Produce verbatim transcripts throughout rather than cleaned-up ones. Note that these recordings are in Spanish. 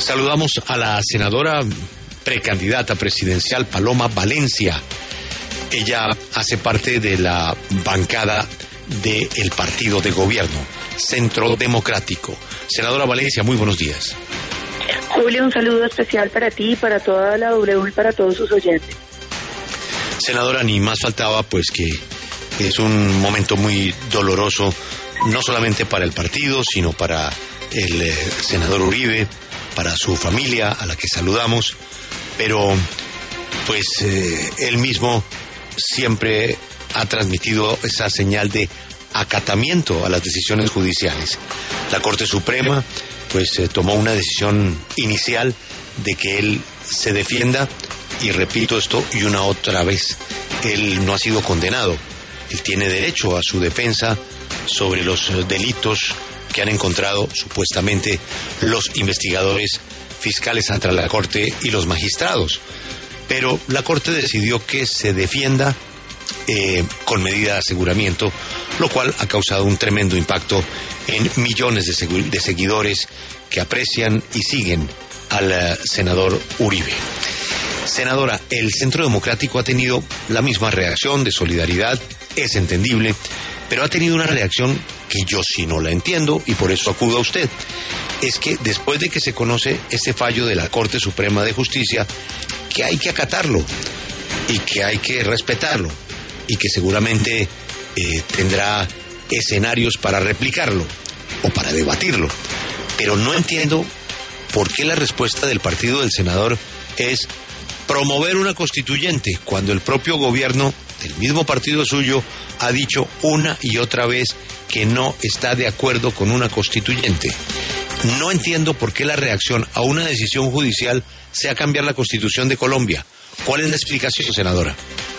Saludamos a la senadora precandidata presidencial Paloma Valencia. Ella hace parte de la bancada del partido de gobierno, Centro Democrático. Senadora Valencia, muy buenos días. Julio, un saludo especial para ti, para toda la W y para todos sus oyentes. Senadora, ni más faltaba pues que es un momento muy doloroso, no solamente para el partido, sino para el eh, senador Uribe, para su familia, a la que saludamos, pero pues eh, él mismo siempre ha transmitido esa señal de acatamiento a las decisiones judiciales. La Corte Suprema pues eh, tomó una decisión inicial de que él se defienda, y repito esto y una otra vez, él no ha sido condenado, él tiene derecho a su defensa sobre los delitos que han encontrado supuestamente los investigadores fiscales ante la Corte y los magistrados. Pero la Corte decidió que se defienda eh, con medida de aseguramiento, lo cual ha causado un tremendo impacto en millones de, segu- de seguidores que aprecian y siguen al uh, senador Uribe. Senadora, el Centro Democrático ha tenido la misma reacción de solidaridad, es entendible, pero ha tenido una reacción que yo sí no la entiendo y por eso acudo a usted. Es que después de que se conoce este fallo de la Corte Suprema de Justicia, que hay que acatarlo y que hay que respetarlo y que seguramente eh, tendrá escenarios para replicarlo o para debatirlo. Pero no entiendo por qué la respuesta del partido del senador es promover una constituyente cuando el propio gobierno del mismo partido suyo ha dicho una y otra vez que no está de acuerdo con una constituyente. No entiendo por qué la reacción a una decisión judicial sea cambiar la Constitución de Colombia. ¿Cuál es la explicación, senadora?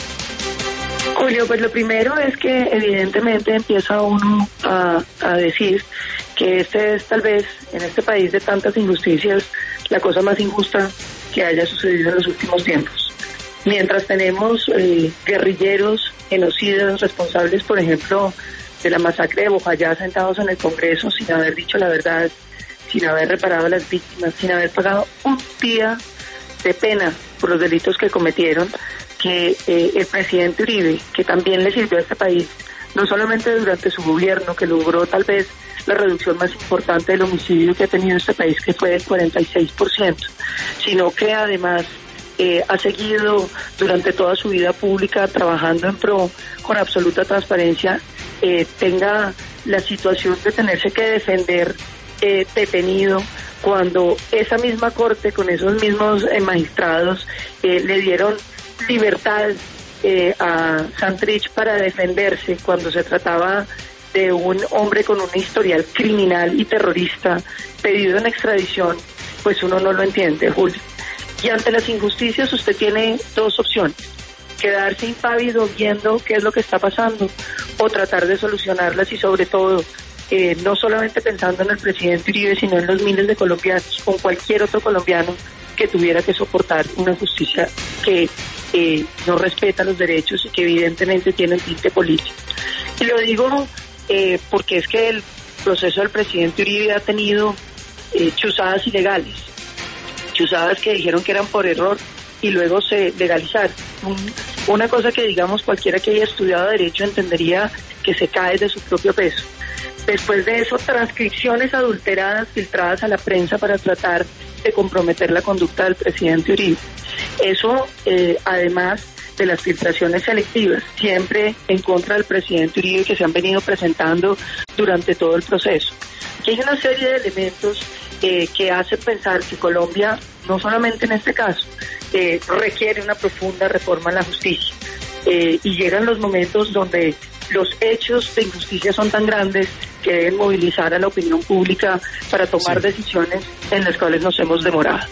Julio, pues lo primero es que evidentemente empieza uno a, a decir que este es tal vez, en este país de tantas injusticias, la cosa más injusta que haya sucedido en los últimos tiempos. Mientras tenemos eh, guerrilleros, genocidas, responsables, por ejemplo, de la masacre de Bojayá, sentados en el Congreso sin haber dicho la verdad, sin haber reparado a las víctimas, sin haber pagado un día de pena por los delitos que cometieron, que eh, el presidente Uribe, que también le sirvió a este país, no solamente durante su gobierno, que logró tal vez la reducción más importante del homicidio que ha tenido este país, que fue del cuarenta y seis por ciento, sino que además eh, ha seguido durante toda su vida pública trabajando en pro con absoluta transparencia, eh, tenga la situación de tenerse que defender eh, detenido cuando esa misma corte con esos mismos eh, magistrados eh, le dieron libertad eh, a Santrich para defenderse cuando se trataba de un hombre con un historial criminal y terrorista pedido en extradición, pues uno no lo entiende, Julio. Y ante las injusticias usted tiene dos opciones: quedarse impávido viendo qué es lo que está pasando o tratar de solucionarlas, y sobre todo eh, no solamente pensando en el presidente Uribe, sino en los miles de colombianos, con cualquier otro colombiano que tuviera que soportar una justicia que eh, no respeta los derechos y que evidentemente tiene un tinte político. Y lo digo eh, porque es que el proceso del presidente Uribe ha tenido eh, chuzadas ilegales, chuzadas que dijeron que eran por error y luego se legalizaron. Un, una cosa que, digamos, cualquiera que haya estudiado derecho entendería que se cae de su propio peso. Después de eso, transcripciones adulteradas filtradas a la prensa para tratar de comprometer la conducta del presidente Uribe. Eso, eh, además de las filtraciones selectivas, siempre en contra del presidente Uribe, que se han venido presentando durante todo el proceso. Aquí hay una serie de elementos eh, que hacen pensar que Colombia, no solamente en este caso, eh, requiere una profunda reforma en la justicia. Eh, y llegan los momentos donde los hechos de injusticia son tan grandes que deben movilizar a la opinión pública para tomar sí. decisiones en las cuales nos hemos demorado.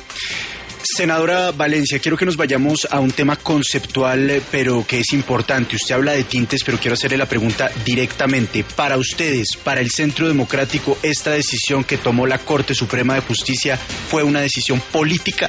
Senadora Valencia, quiero que nos vayamos a un tema conceptual, pero que es importante. Usted habla de tintes, pero quiero hacerle la pregunta directamente. Para ustedes, para el Centro Democrático, ¿esta decisión que tomó la Corte Suprema de Justicia fue una decisión política?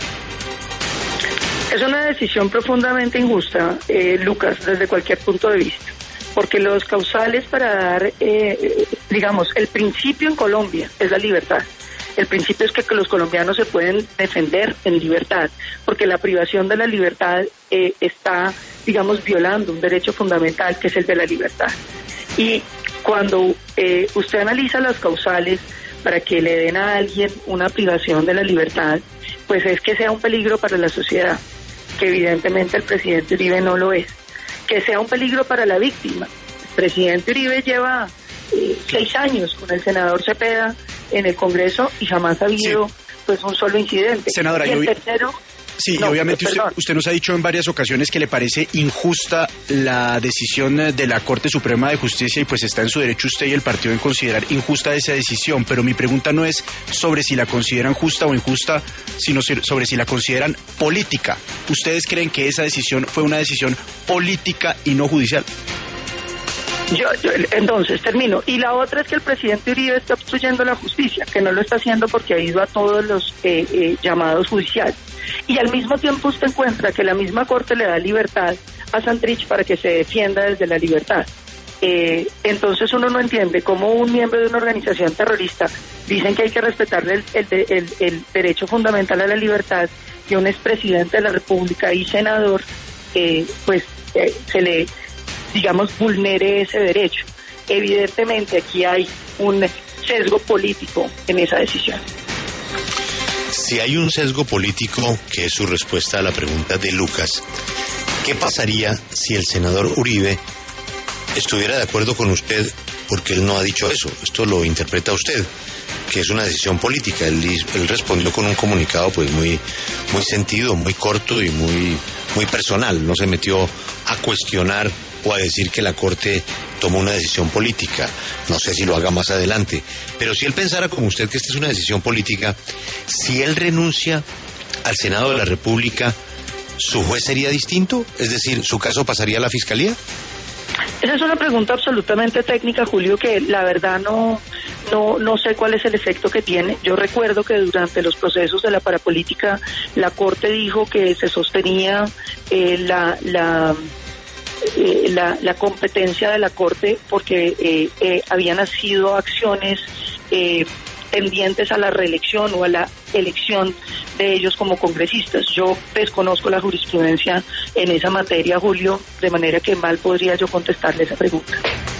Es una decisión profundamente injusta, eh, Lucas, desde cualquier punto de vista. Porque los causales para dar, eh, digamos, el principio en Colombia es la libertad. El principio es que, que los colombianos se pueden defender en libertad, porque la privación de la libertad eh, está, digamos, violando un derecho fundamental que es el de la libertad. Y cuando eh, usted analiza las causales para que le den a alguien una privación de la libertad, pues es que sea un peligro para la sociedad, que evidentemente el presidente Uribe no lo es. Que sea un peligro para la víctima. El presidente Uribe lleva eh, seis años con el senador Cepeda en el Congreso y jamás ha habido sí. pues un solo incidente. Senadora, y el yo... tercero... Sí, no, y obviamente usted, perdón. usted nos ha dicho en varias ocasiones que le parece injusta la decisión de la Corte Suprema de Justicia y pues está en su derecho usted y el partido en considerar injusta esa decisión, pero mi pregunta no es sobre si la consideran justa o injusta, sino sobre si la consideran política. ¿Ustedes creen que esa decisión fue una decisión política y no judicial? Yo, yo, entonces, termino. Y la otra es que el presidente Uribe está obstruyendo la justicia, que no lo está haciendo porque ha ido a todos los eh, eh, llamados judiciales. Y al mismo tiempo usted encuentra que la misma Corte le da libertad a Santrich para que se defienda desde la libertad. Eh, entonces uno no entiende cómo un miembro de una organización terrorista dicen que hay que respetarle el, el, el, el derecho fundamental a la libertad, y un expresidente de la República y senador, eh, pues eh, se le, digamos, vulnere ese derecho. Evidentemente aquí hay un sesgo político en esa decisión. Si hay un sesgo político, que es su respuesta a la pregunta de Lucas, ¿qué pasaría si el senador Uribe estuviera de acuerdo con usted? Porque él no ha dicho eso, esto lo interpreta usted, que es una decisión política. Él, él respondió con un comunicado pues muy, muy sentido, muy corto y muy, muy personal. No se metió a cuestionar o a decir que la Corte tomó una decisión política. No sé si lo haga más adelante. Pero si él pensara como usted que esta es una decisión política, si él renuncia al Senado de la República, ¿su juez sería distinto? Es decir, ¿su caso pasaría a la Fiscalía? Esa es una pregunta absolutamente técnica, Julio, que la verdad no, no, no sé cuál es el efecto que tiene. Yo recuerdo que durante los procesos de la parapolítica, la Corte dijo que se sostenía eh, la... la Eh, la, la competencia de la Corte porque eh, eh, habían nacido acciones eh, pendientes a la reelección o a la elección de ellos como congresistas. Yo desconozco la jurisprudencia en esa materia, Julio, de manera que mal podría yo contestarle esa pregunta.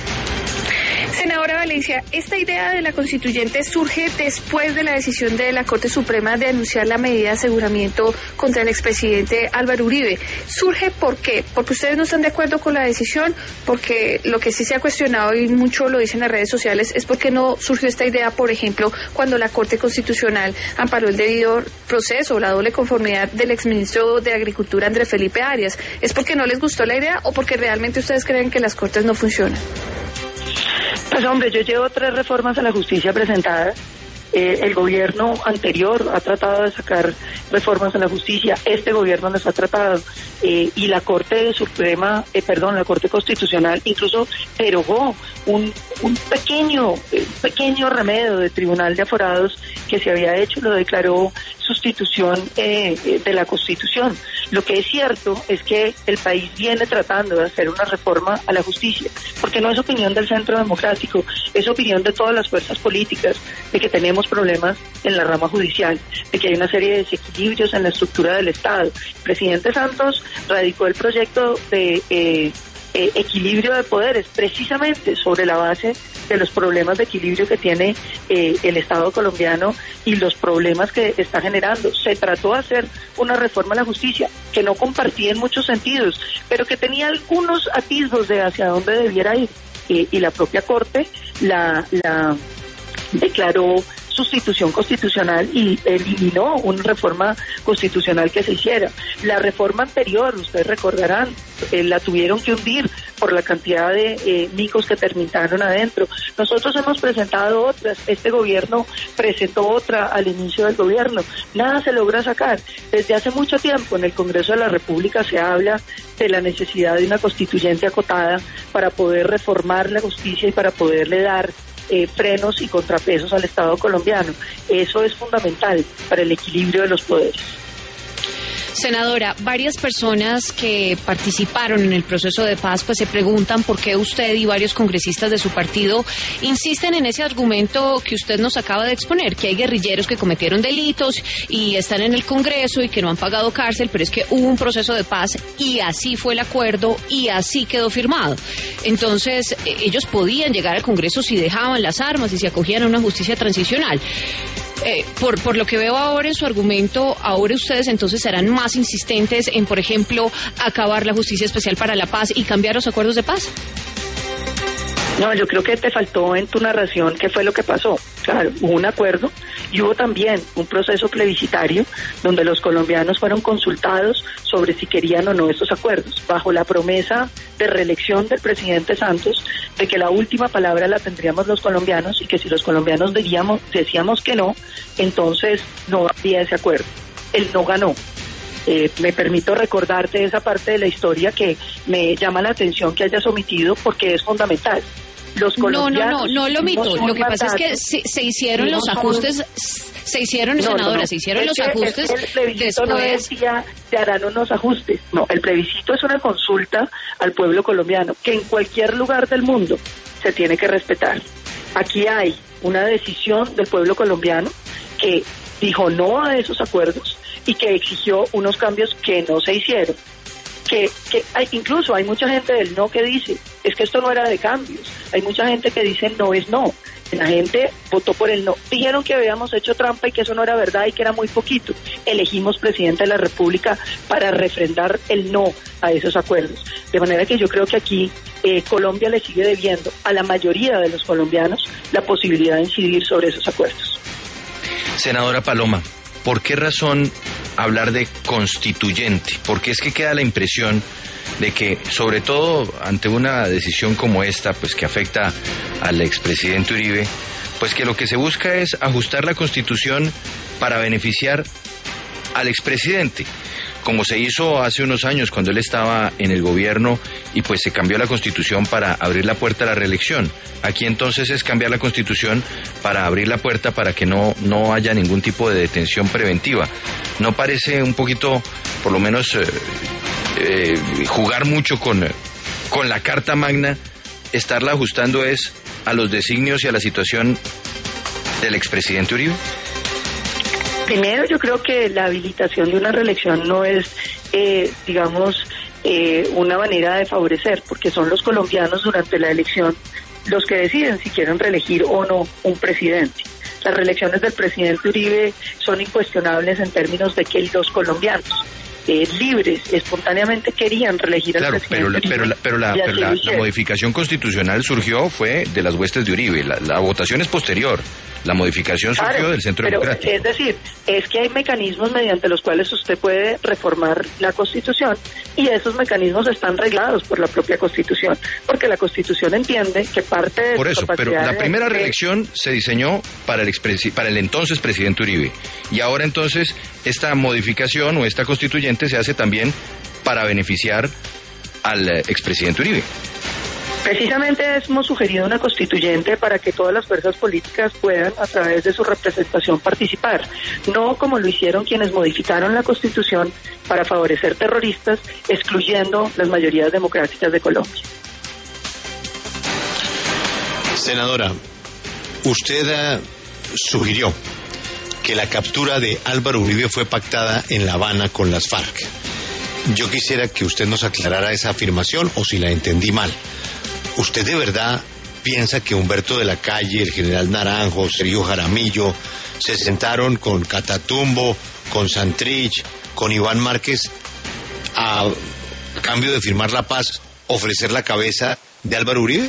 Senadora Valencia, esta idea de la constituyente surge después de la decisión de la Corte Suprema de anunciar la medida de aseguramiento contra el expresidente Álvaro Uribe. ¿Surge por qué? ¿Porque ustedes no están de acuerdo con la decisión? Porque lo que sí se ha cuestionado, y mucho lo dicen las redes sociales, es porque no surgió esta idea, por ejemplo, cuando la Corte Constitucional amparó el debido proceso, la doble conformidad del exministro de Agricultura, Andrés Felipe Arias. ¿Es porque no les gustó la idea o porque realmente ustedes creen que las Cortes no funcionan? Pues hombre, yo llevo tres reformas a la justicia presentadas. Eh, el gobierno anterior ha tratado de sacar reformas a la justicia, este gobierno las ha tratado, eh, y la Corte Suprema, eh, perdón, la Corte Constitucional incluso derogó un, un pequeño, eh, pequeño remedio de Tribunal de Aforados que se había hecho, lo declaró sustitución eh, de la Constitución. Lo que es cierto es que el país viene tratando de hacer una reforma a la justicia, porque no es opinión del Centro Democrático, es opinión de todas las fuerzas políticas, de que tenemos problemas en la rama judicial, de que hay una serie de desequilibrios en la estructura del Estado. El presidente Santos radicó el proyecto de eh, eh, equilibrio de poderes precisamente sobre la base de los problemas de equilibrio que tiene eh, el Estado colombiano y los problemas que está generando. Se trató de hacer una reforma a la justicia que no compartía en muchos sentidos, pero que tenía algunos atisbos de hacia dónde debiera ir, eh, y la propia Corte la, la declaró sustitución constitucional y eliminó una reforma constitucional que se hiciera. La reforma anterior, ustedes recordarán, eh, la tuvieron que hundir por la cantidad de eh, micos que terminaron adentro. Nosotros hemos presentado otras, este gobierno presentó otra al inicio del gobierno, nada se logra sacar. Desde hace mucho tiempo en el Congreso de la República se habla de la necesidad de una constituyente acotada para poder reformar la justicia y para poderle dar Eh, frenos y contrapesos al Estado colombiano. Eso es fundamental para el equilibrio de los poderes. Senadora, varias personas que participaron en el proceso de paz pues se preguntan por qué usted y varios congresistas de su partido insisten en ese argumento que usted nos acaba de exponer, que hay guerrilleros que cometieron delitos y están en el Congreso y que no han pagado cárcel, pero es que hubo un proceso de paz y así fue el acuerdo y así quedó firmado. Entonces, ellos podían llegar al Congreso si dejaban las armas y se acogían a una justicia transicional. Eh, por, por lo que veo ahora en su argumento, ahora ustedes entonces serán más insistentes en, por ejemplo, acabar la Justicia Especial para la Paz y cambiar los acuerdos de paz. No, yo creo que te faltó en tu narración qué fue lo que pasó. Claro, hubo un acuerdo y hubo también un proceso plebiscitario donde los colombianos fueron consultados sobre si querían o no estos acuerdos, bajo la promesa de reelección del presidente Santos, de que la última palabra la tendríamos los colombianos y que si los colombianos decíamos, decíamos que no, entonces no había ese acuerdo. Él no ganó. Eh, me permito recordarte esa parte de la historia que me llama la atención que hayas omitido porque es fundamental. Los colombianos no, no, no, no lo omito. No lo que pasa es que se, se hicieron los ajustes, son... se hicieron, no, senadora, no, no. se hicieron es los que, ajustes. Es que el plebiscito después... no decía se harán unos ajustes. No, el plebiscito es una consulta al pueblo colombiano que en cualquier lugar del mundo se tiene que respetar. Aquí hay una decisión del pueblo colombiano que dijo no a esos acuerdos y que exigió unos cambios que no se hicieron. Que, que hay, incluso hay mucha gente del no que dice, es que esto no era de cambios. Hay mucha gente que dice no es no. La gente votó por el no. Dijeron que habíamos hecho trampa y que eso no era verdad y que era muy poquito. Elegimos presidente de la República para refrendar el no a esos acuerdos. De manera que yo creo que aquí eh, Colombia le sigue debiendo a la mayoría de los colombianos la posibilidad de incidir sobre esos acuerdos. Senadora Paloma, ¿por qué razón hablar de constituyente? Porque es que queda la impresión de que, sobre todo ante una decisión como esta, pues que afecta al expresidente Uribe, pues que lo que se busca es ajustar la Constitución para beneficiar al expresidente, como se hizo hace unos años cuando él estaba en el gobierno y pues se cambió la Constitución para abrir la puerta a la reelección. Aquí entonces es cambiar la Constitución para abrir la puerta para que no, no haya ningún tipo de detención preventiva. ¿No parece un poquito, por lo menos, eh, eh, jugar mucho con, con la Carta Magna, estarla ajustando es a los designios y a la situación del expresidente Uribe? Primero, yo creo que la habilitación de una reelección no es, eh, digamos, eh, una manera de favorecer, porque son los colombianos durante la elección los que deciden si quieren reelegir o no un presidente. Las reelecciones del presidente Uribe son incuestionables en términos de que los colombianos eh, libres, espontáneamente querían reelegir al claro, presidente Uribe. Pero, la, pero, la, pero la, la modificación constitucional surgió, fue de las huestes de Uribe, la, la votación es posterior. La modificación surgió claro, del Centro pero, Democrático. Es decir, es que hay mecanismos mediante los cuales usted puede reformar la Constitución y esos mecanismos están reglados por la propia Constitución, porque la Constitución entiende que parte de... Por eso, pero la primera de... reelección se diseñó para el, expresi... para el entonces presidente Uribe y ahora entonces esta modificación o esta constituyente se hace también para beneficiar al expresidente Uribe. Precisamente hemos sugerido una constituyente para que todas las fuerzas políticas puedan, a través de su representación, participar. No como lo hicieron quienes modificaron la Constitución para favorecer terroristas, excluyendo las mayorías democráticas de Colombia. Senadora, usted uh, sugirió que la captura de Álvaro Uribe fue pactada en La Habana con las FARC. Yo quisiera que usted nos aclarara esa afirmación o si la entendí mal. ¿Usted de verdad piensa que Humberto de la Calle, el general Naranjo, Sergio Jaramillo, se sentaron con Catatumbo, con Santrich, con Iván Márquez, a cambio de firmar la paz, ofrecer la cabeza de Álvaro Uribe?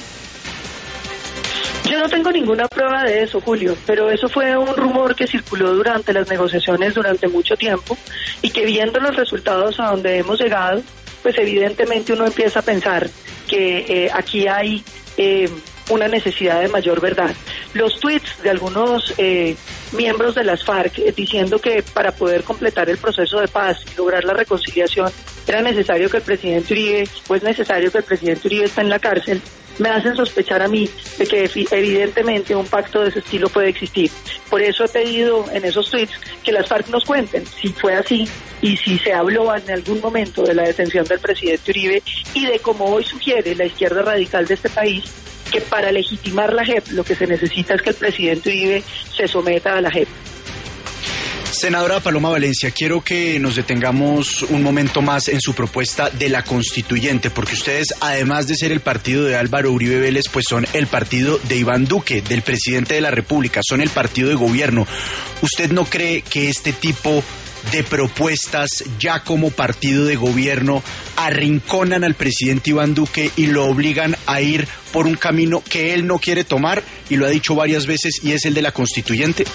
Yo no tengo ninguna prueba de eso, Julio, pero eso fue un rumor que circuló durante las negociaciones durante mucho tiempo y que viendo los resultados a donde hemos llegado, pues evidentemente uno empieza a pensar que eh, aquí hay eh, una necesidad de mayor verdad. Los tweets de algunos eh, miembros de las FARC eh, diciendo que para poder completar el proceso de paz y lograr la reconciliación era necesario que el presidente Uribe, pues necesario que el presidente Uribe esté en la cárcel, me hacen sospechar a mí de que evidentemente un pacto de ese estilo puede existir. Por eso he pedido en esos tweets que las FARC nos cuenten si fue así y si se habló en algún momento de la detención del presidente Uribe y de como hoy sugiere la izquierda radical de este país, que para legitimar la J E P lo que se necesita es que el presidente Uribe se someta a la J E P. Senadora Paloma Valencia, quiero que nos detengamos un momento más en su propuesta de la constituyente, porque ustedes, además de ser el partido de Álvaro Uribe Vélez, pues son el partido de Iván Duque, del presidente de la República, son el partido de gobierno. ¿Usted no cree que este tipo de propuestas, ya como partido de gobierno, arrinconan al presidente Iván Duque y lo obligan a ir por un camino que él no quiere tomar, y lo ha dicho varias veces, y es el de la constituyente?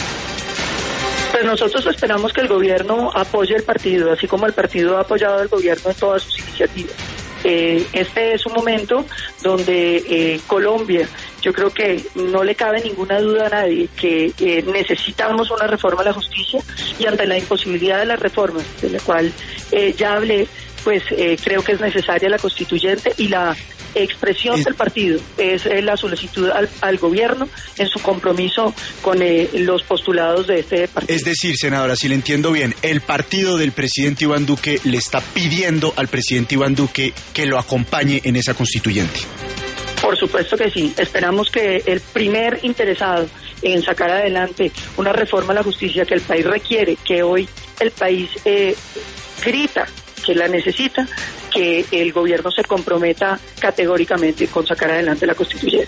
Pues nosotros esperamos que el gobierno apoye el partido, así como el partido ha apoyado al gobierno en todas sus iniciativas. Eh, este es un momento donde eh, Colombia, yo creo que no le cabe ninguna duda a nadie que eh, necesitamos una reforma a la justicia, y ante la imposibilidad de las reformas, de la cual eh, ya hablé, pues eh, creo que es necesaria la constituyente, y la expresión es... del partido es eh, la solicitud al, al gobierno en su compromiso con eh, los postulados de este partido. Es decir, senadora, si le entiendo bien, el partido del presidente Iván Duque le está pidiendo al presidente Iván Duque que lo acompañe en esa constituyente. Por supuesto que sí. Esperamos que el primer interesado en sacar adelante una reforma a la justicia que el país requiere, que hoy el país eh, grita que la necesita, que el gobierno se comprometa categóricamente con sacar adelante la constituyente.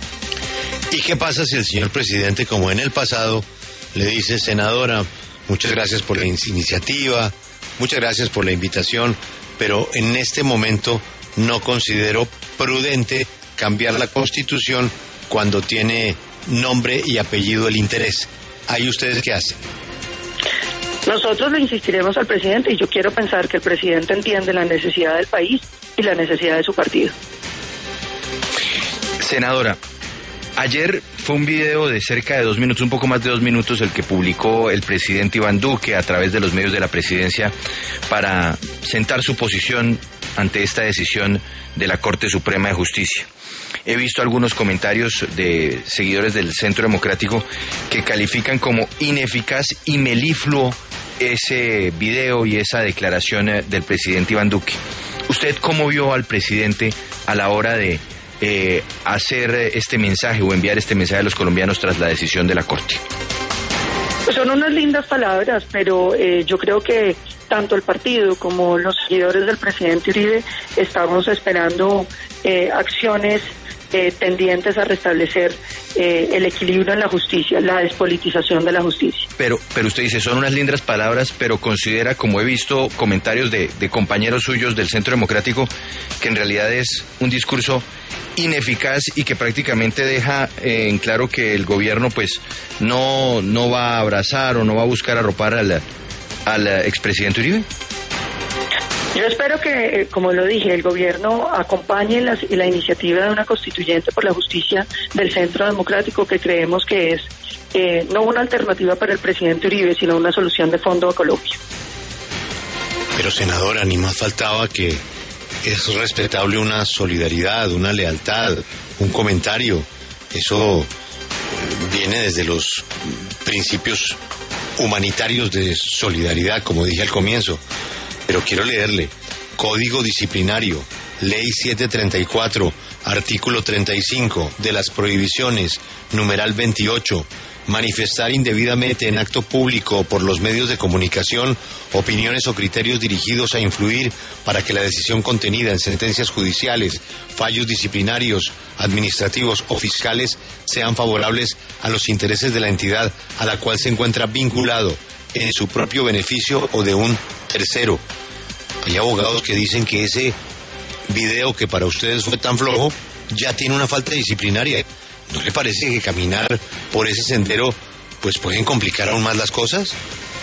¿Y qué pasa si el señor presidente, como en el pasado, le dice: senadora, muchas gracias por la iniciativa, muchas gracias por la invitación, pero en este momento no considero prudente cambiar la Constitución cuando tiene nombre y apellido el interés? ¿Ahí ustedes qué hacen? Nosotros le insistiremos al presidente, y yo quiero pensar que el presidente entiende la necesidad del país y la necesidad de su partido. Senadora, ayer fue un video de cerca de dos minutos, un poco más de dos minutos, el que publicó el presidente Iván Duque a través de los medios de la presidencia para sentar su posición ante esta decisión de la Corte Suprema de Justicia. He visto algunos comentarios de seguidores del Centro Democrático que califican como ineficaz y melifluo ese video y esa declaración del presidente Iván Duque. ¿Usted cómo vio al presidente a la hora de eh, hacer este mensaje o enviar este mensaje a los colombianos tras la decisión de la Corte? Pues son unas lindas palabras, pero eh, yo creo que tanto el partido como los seguidores del presidente Uribe estamos esperando eh, acciones eh, tendientes a restablecer eh, el equilibrio en la justicia, la despolitización de la justicia. Pero, pero usted dice, son unas lindas palabras, pero considera, como he visto comentarios de, de compañeros suyos del Centro Democrático, que en realidad es un discurso ineficaz y que prácticamente deja eh, en claro que el gobierno pues no, no va a abrazar o no va a buscar arropar al, al expresidente Uribe. Yo espero que, como lo dije, el gobierno acompañe la, la iniciativa de una constituyente por la justicia del Centro Democrático, que creemos que es eh, no una alternativa para el presidente Uribe, sino una solución de fondo a Colombia. Pero, senadora, ni más faltaba que es respetable una solidaridad, una lealtad, un comentario. Eso viene desde los principios humanitarios de solidaridad, como dije al comienzo. Pero quiero leerle: Código Disciplinario, Ley setecientos treinta y cuatro, artículo treinta y cinco, de las prohibiciones, numeral veintiocho, manifestar indebidamente en acto público o por los medios de comunicación opiniones o criterios dirigidos a influir para que la decisión contenida en sentencias judiciales, fallos disciplinarios, administrativos o fiscales sean favorables a los intereses de la entidad a la cual se encuentra vinculado en su propio beneficio o de un tercero. Hay abogados que dicen que ese video que para ustedes fue tan flojo ya tiene una falta disciplinaria. ¿No le parece que caminar por ese sendero pues pueden complicar aún más las cosas?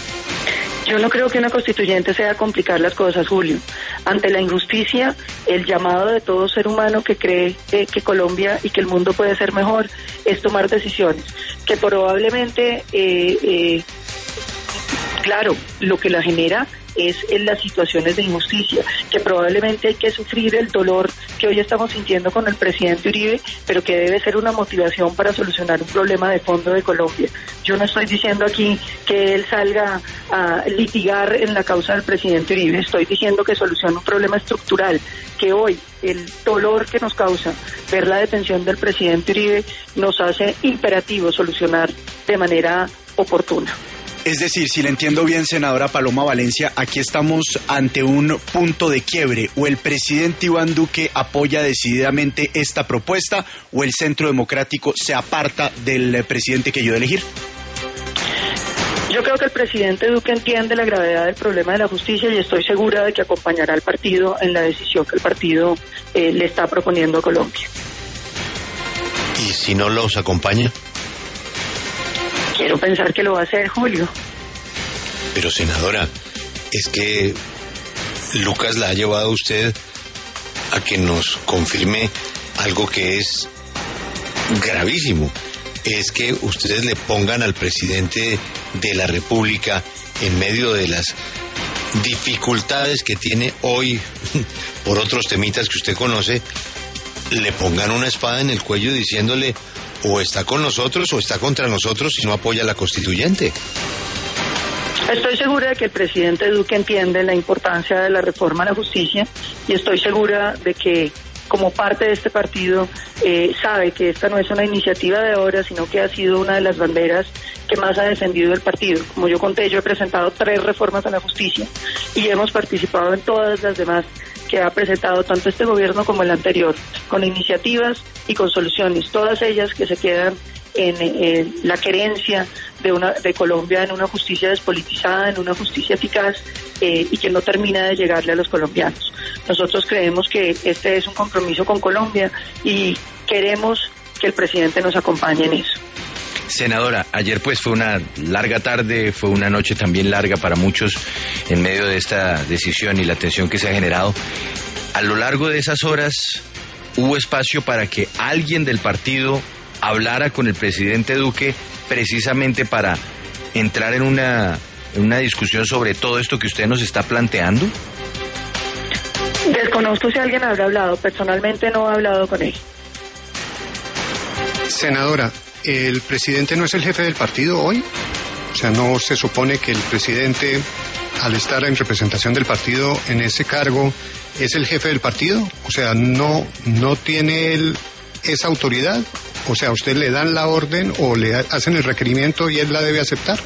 Yo no creo que una constituyente sea complicar las cosas, Julio. Ante la injusticia, el llamado de todo ser humano que cree eh, que Colombia y que el mundo puede ser mejor es tomar decisiones que probablemente eh, eh, claro, lo que la genera es en las situaciones de injusticia, que probablemente hay que sufrir el dolor que hoy estamos sintiendo con el presidente Uribe, pero que debe ser una motivación para solucionar un problema de fondo de Colombia. Yo no estoy diciendo aquí que él salga a litigar en la causa del presidente Uribe, estoy diciendo que soluciona un problema estructural, que hoy el dolor que nos causa ver la detención del presidente Uribe nos hace imperativo solucionar de manera oportuna. Es decir, si le entiendo bien, senadora Paloma Valencia, aquí estamos ante un punto de quiebre. O el presidente Iván Duque apoya decididamente esta propuesta, o el Centro Democrático se aparta del presidente que yo de elegir. Yo creo que el presidente Duque entiende la gravedad del problema de la justicia y estoy segura de que acompañará al partido en la decisión que el partido eh, le está proponiendo a Colombia. ¿Y si no los acompaña? Quiero pensar que lo va a hacer, Julio. Pero, senadora, es que Lucas la ha llevado a usted a que nos confirme algo que es gravísimo. Es que ustedes le pongan al presidente de la República en medio de las dificultades que tiene hoy por otros temitas que usted conoce, le pongan una espada en el cuello diciéndole o está con nosotros o está contra nosotros si no apoya a la constituyente. Estoy segura de que el presidente Duque entiende la importancia de la reforma a la justicia y estoy segura de que como parte de este partido eh, sabe que esta no es una iniciativa de ahora, sino que ha sido una de las banderas que más ha defendido el partido. Como yo conté, yo he presentado tres reformas a la justicia y hemos participado en todas las demás que ha presentado tanto este gobierno como el anterior, con iniciativas y con soluciones, todas ellas que se quedan en, en la querencia de una de Colombia en una justicia despolitizada, en una justicia eficaz eh, y que no termina de llegarle a los colombianos. Nosotros creemos que este es un compromiso con Colombia y queremos que el presidente nos acompañe en eso. Senadora, ayer pues fue una larga tarde, fue una noche también larga para muchos en medio de esta decisión y la tensión que se ha generado. A lo largo de esas horas hubo espacio para que alguien del partido hablara con el presidente Duque precisamente para entrar en una, en una discusión sobre todo esto que usted nos está planteando. Desconozco si alguien habrá hablado, personalmente no he hablado con él. Senadora, ¿el presidente no es el jefe del partido hoy? O sea, ¿no se supone que el presidente, al estar en representación del partido en ese cargo, es el jefe del partido? O sea, ¿no, no tiene él esa autoridad? O sea, ¿a usted le dan la orden o le hacen el requerimiento y él la debe aceptar?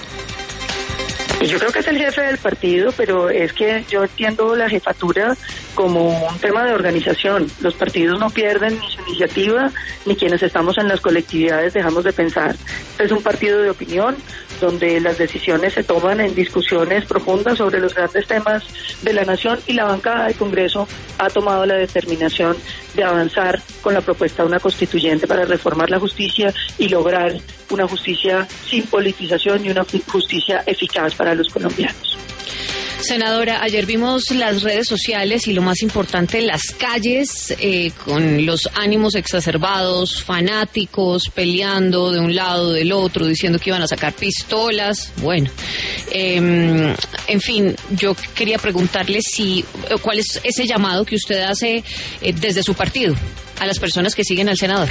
Yo creo que es el jefe del partido, pero es que yo entiendo la jefatura como un tema de organización. Los partidos no pierden ni su iniciativa, ni quienes estamos en las colectividades dejamos de pensar. Este es un partido de opinión, donde las decisiones se toman en discusiones profundas sobre los grandes temas de la nación y la bancada del Congreso ha tomado la determinación de avanzar con la propuesta de una constituyente para reformar la justicia y lograr una justicia sin politización y una justicia eficaz para los colombianos. Senadora, ayer vimos las redes sociales y lo más importante, las calles, eh, con los ánimos exacerbados, fanáticos, peleando de un lado, del otro, diciendo que iban a sacar pistolas. Bueno, eh, en fin, yo quería preguntarle si cuál es ese llamado que usted hace eh, desde su partido a las personas que siguen al senador.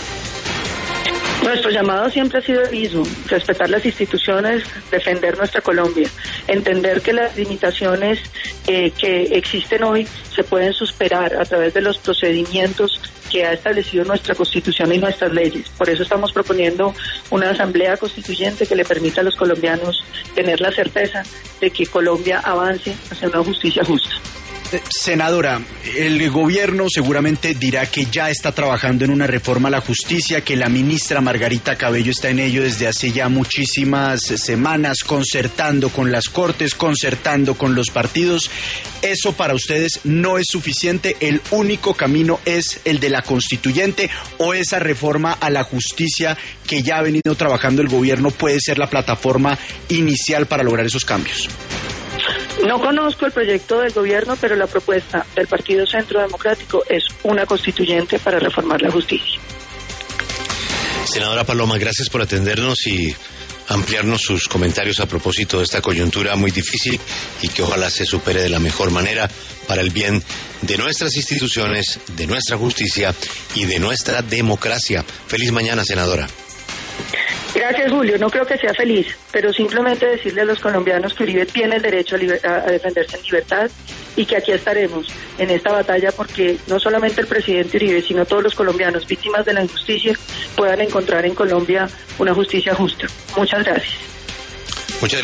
Nuestro llamado siempre ha sido el mismo, respetar las instituciones, defender nuestra Colombia, entender que las limitaciones eh, que existen hoy se pueden superar a través de los procedimientos que ha establecido nuestra Constitución y nuestras leyes. Por eso estamos proponiendo una asamblea constituyente que le permita a los colombianos tener la certeza de que Colombia avance hacia una justicia justa. Senadora, el gobierno seguramente dirá que ya está trabajando en una reforma a la justicia, que la ministra Margarita Cabello está en ello desde hace ya muchísimas semanas, concertando con las cortes, concertando con los partidos. ¿Eso para ustedes no es suficiente? ¿El único camino es el de la constituyente o esa reforma a la justicia que ya ha venido trabajando el gobierno puede ser la plataforma inicial para lograr esos cambios? No conozco el proyecto del gobierno, pero la propuesta del Partido Centro Democrático es una constituyente para reformar la justicia. Senadora Paloma, gracias por atendernos y ampliarnos sus comentarios a propósito de esta coyuntura muy difícil y que ojalá se supere de la mejor manera para el bien de nuestras instituciones, de nuestra justicia y de nuestra democracia. Feliz mañana, senadora. Gracias, Julio. No creo que sea feliz, pero simplemente decirle a los colombianos que Uribe tiene el derecho a, liber- a defenderse en libertad y que aquí estaremos en esta batalla porque no solamente el presidente Uribe, sino todos los colombianos víctimas de la injusticia puedan encontrar en Colombia una justicia justa. Muchas gracias.